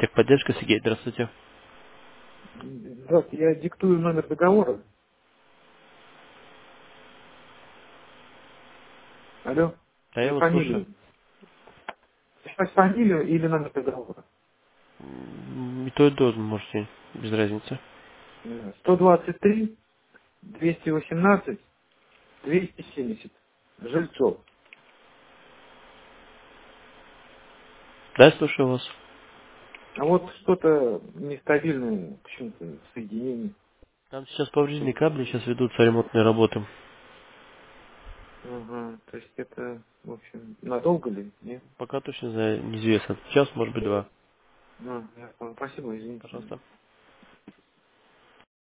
Техподдержка, Сергей, здравствуйте. Здравствуйте, я диктую номер договора. Алло. Да, я Или вас слушаю. фамилию. Писать фамилию или номер договора. И то, и то можете, без разницы. 123 218 270. Жильцов. Да, я слушаю вас. А вот что-то нестабильное, почему-то соединение. Там сейчас повреждены кабели, сейчас ведутся ремонтные работы. Ага, то есть это, в общем, надолго ли? Нет? Пока точно неизвестно. Час, может быть, два. Я понял. Спасибо, извините. Пожалуйста.